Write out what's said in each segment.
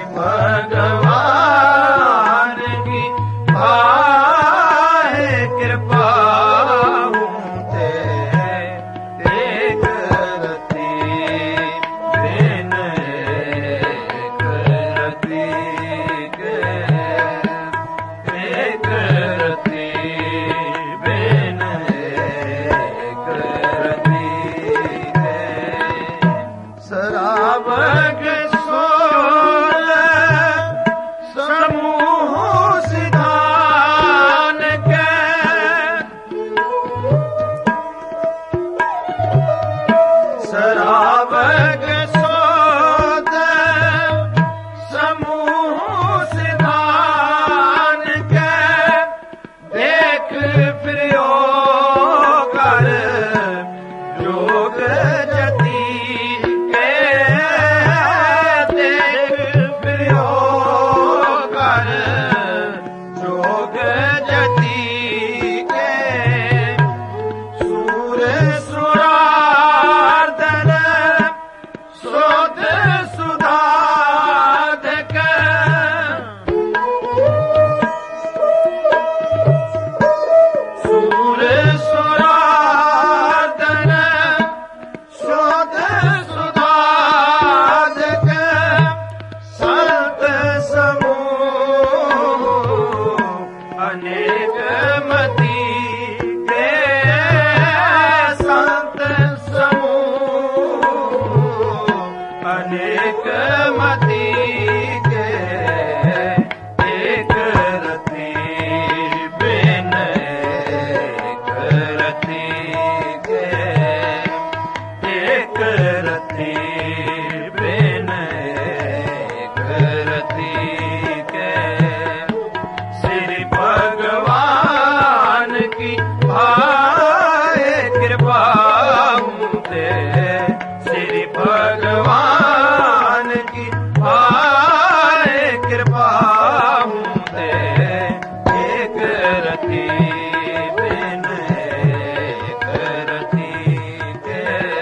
भगवान की भाए कृपा ते एक रति बिन एक रति के एक रति बिन एक रति के शराबक सोल समूह सिधान के शराबक सोद समूह सिधान के देख फिरियो कर जोग जति के देख फिरियो कर जोग जति के सूर सुरार्दन शोध सुधाध के सूर सुरार्दन शोध सुधाध के संत समूह अनेक मति के संत समूह अनेक मति के एक रति बिन एक रति के एक रति बिन एक रति के श्री भगवान की भाए कृपा ते श्री भगवान की भाए कृपा ते एक रति बिन एक रति के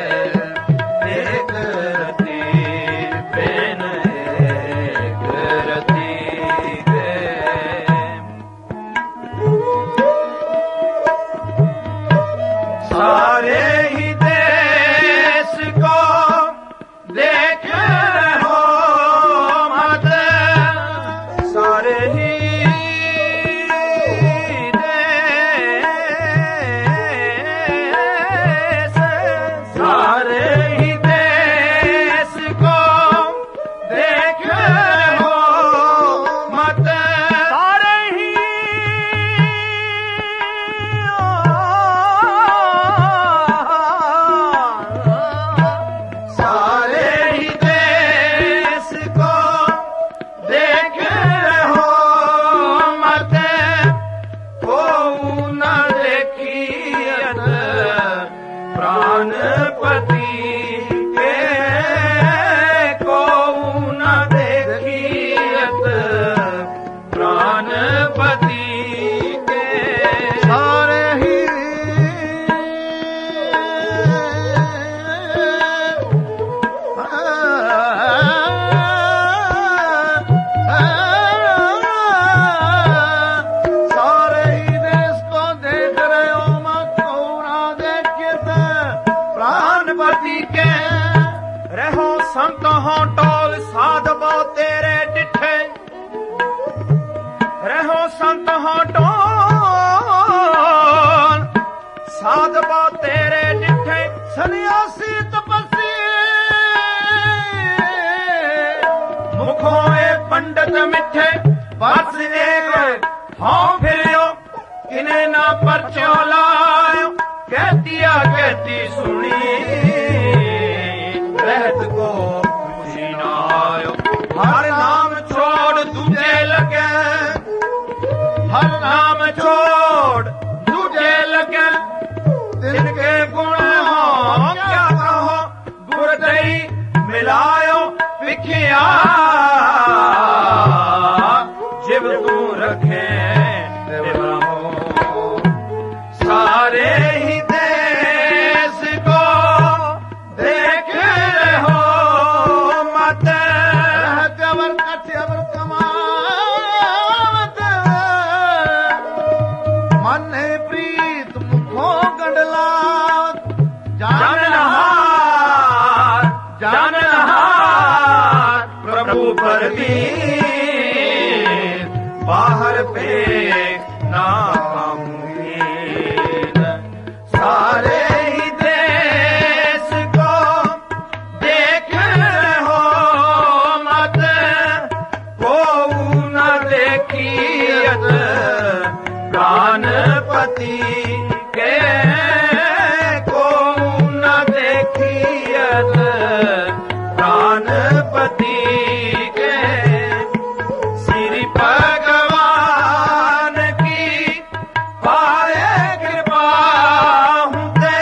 एक रति बिन एक रति के सारे ही देश को देख हो मत सारे ही देश सारे ही देश को देख हो मत सारे ही सारे ही देश को देख हो मत को न देखियत प्राणपति के को न देखियत प्राणपति के सारे ही सारे ही देश को देख रहे हो मत को ना देखियत प्राणपति के रहो संत हो टोल साधबो तेरे डिठे रहो संत हो टोल साधबो तेरे डिठे सन्यासी तपस्वी मुखों ए पंडित मिठे बस एक हाँ फिरियो किने ना परचो लायो कहतिया कहती सुनी रहत को खुशी ना आयो हर नाम छोड़ दूजे लगे हर नाम छोड़ दूजे लगे तिनके गुण हो क्या कहो गुरदई मिलायो विखिया जिव तू रखे हो सारे ही देश को देख हो मत गवर हाथ अवर कमावत मन प्रीत मुखो गंडलावत जाननहार प्रभु परवीर बाहर पे नामुमकिन सारे ही देश को देख हो मत को न देखियत प्राणपति के को न देखियत प्राणपति के श्री भगवान की पाए कृपा होते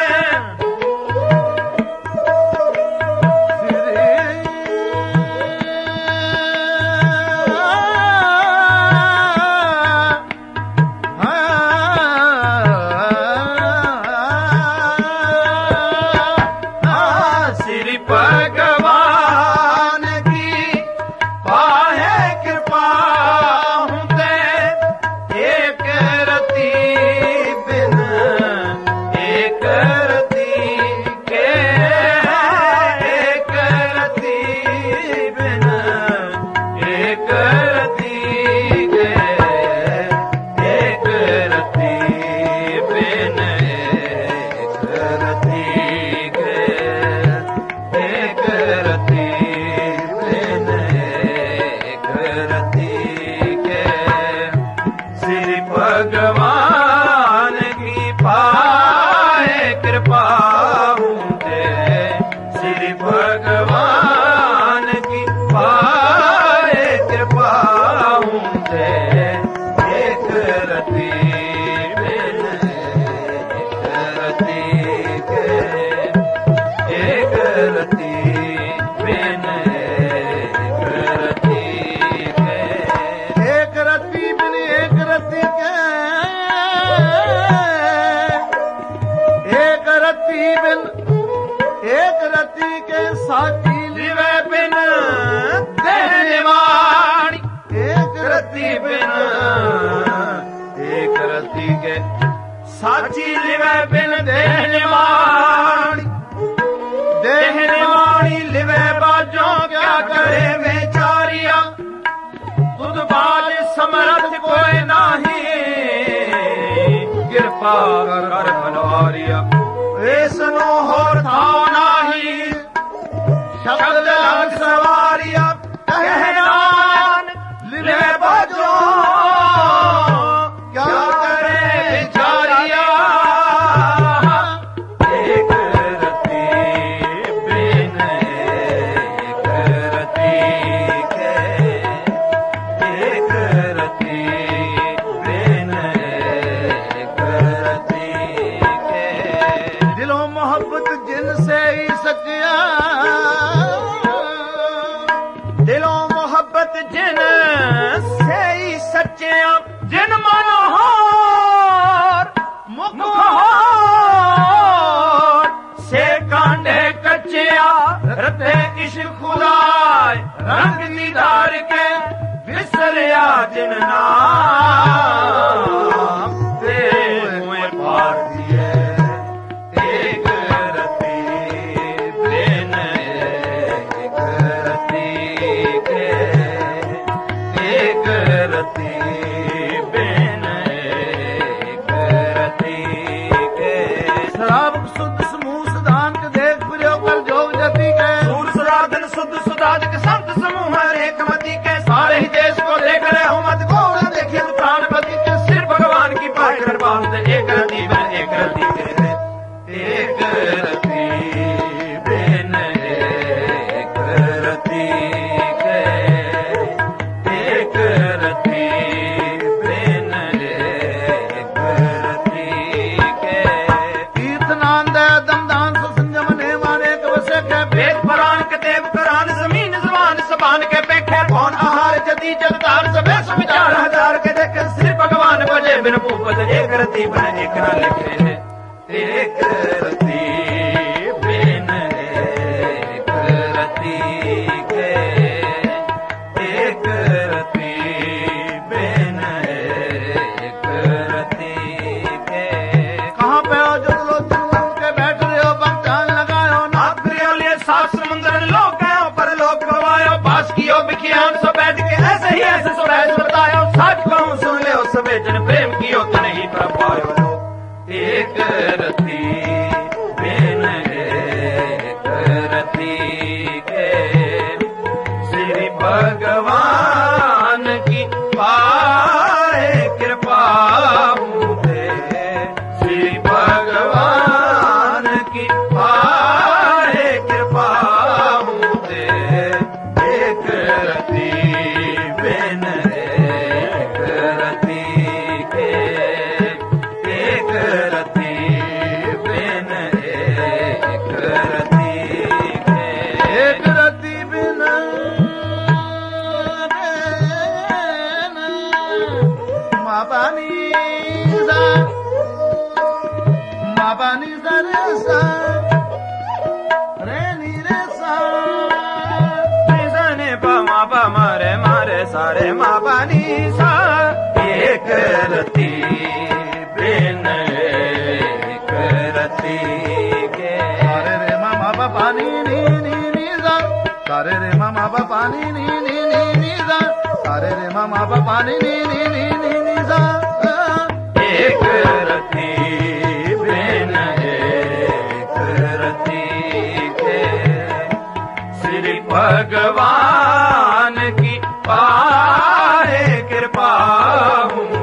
श्री भगवान की पाए कृपा होते एक रति बिन एक रति के एक रति बिन एक रति के एक रति बिन एक रति के एक रति बिन एक रति के श्री भगवान की पाए कृपा होते श्री भगवान की पाए कृपा होते एक रति बिन एक रति के एक रति बिन एक रति के एक रति बिन एक रति के एक रति बिन एक रति के साथी लिवे बिन देहनिवाणी एक रति बिन एक रति के साची लिवे बिन देहनिवाणी देहनिवाणी लिवे बाजो क्या करे बेचारिया तुद बाज समरथ कोई नाही कृपा कर बनवारिया ऐसनो होर था नाही शब्द लग सवारिया कहनान लिवे बाजो क्या करे बेचारिया एक रति बिन एक रति के एक रति बिन एक रति के दिलों मोहब्बत जिनसे ही सच्चिया दिलों मोहब्बत जिन से ही सच्चिया जिन मनोहर मुखहोर से कांडे कच्चिया रते इश्क खुदाय रंग दीदार के विसरिया जिन नाम ते मुए पार दिए एक रति बिन एक रति के एक रति बिन एक रति के शराब शुद्ध समूह सुधान के देख प्रियो कर जोग जति के सूर सुराधन शुद्ध सुधाज के संत समूह एक मति के सारे ही देश को देख रहे हो मत को न देखिए तो प्राणपति के सिर भगवान की पाए कृपा होते एक रति बिन एक रति के एक रति बिन एक रति के एक रति बिन एक रति के तीर्थनांद दमदान संयम ने माने कवसे के वेद पुराण के देव करान जमीन जवान सबान के पेखे कौन आहार जदी जगदार सबे सुविचार हजार के देखे श्री भगवान बजे बिन भूपत एक रति बिन एक न लिखे एक रति बिन एक रति के ma pa ni sa ma pa ni sa re sa re ni re sa ni sa ni pa ma re sa re ma pa ni sa ek rati bin ek rati ke re re ma pa pa ni ni sa re re ma pa ni ni sa re re ma pa ni ni sa ek rati bin ek rati के श्री भगवान की पाए कृपा हूँ